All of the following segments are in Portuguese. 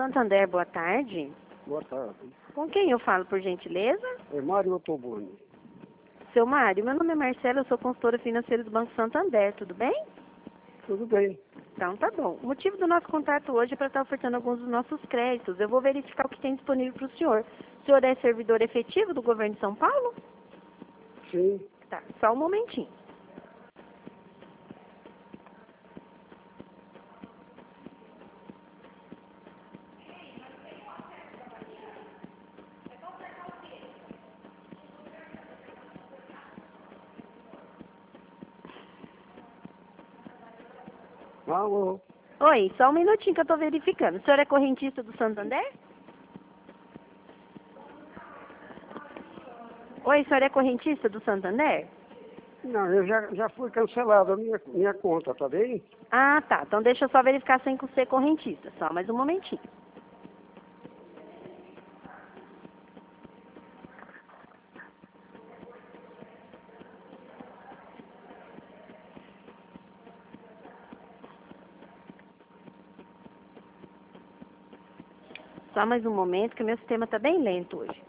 Santander, boa tarde. Boa tarde. Com quem eu falo, por gentileza? É Mário Ottoboni. Seu Mário, meu nome é Marcela, eu sou consultora financeira do Banco Santander, tudo bem? Tudo bem. Então tá bom. O motivo do nosso contato hoje é para estar ofertando alguns dos nossos créditos. Eu vou verificar o que tem disponível para o senhor. O senhor é servidor efetivo do governo de São Paulo? Sim. Tá, só um momentinho. Alô? Oi, só um minutinho que eu estou verificando. O senhor é correntista do Santander? Oi, o senhor é correntista do Santander? Não, eu já fui cancelado a minha conta, tá bem? Ah, tá. Então deixa eu só verificar sem ser correntista. Só mais um momentinho. Só mais um momento, que o meu sistema está bem lento hoje.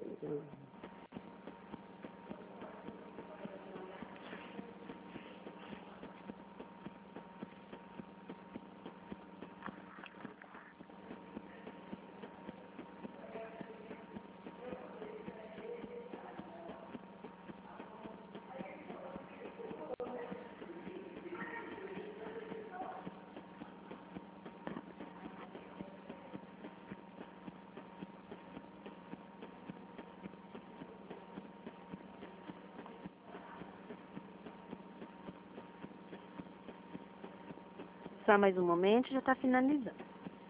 Só mais um momento, já está finalizando.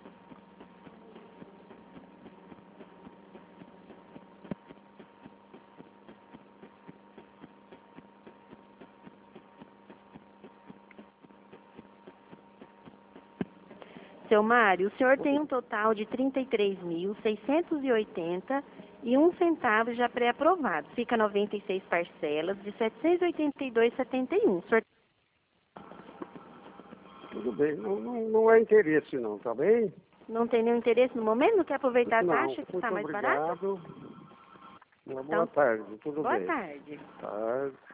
Seu Mário, o senhor tem um total de R$ 33.680,01 já pré-aprovado. Fica 96 parcelas de R$ 782,71. O senhor Tudo bem. Não é interesse não, tá bem? não tem nenhum interesse no momento? Não quer aproveitar a Não, taxa que está muito mais barata? obrigado. Uma Então, boa tarde, tudo boa bem. tarde. Tarde.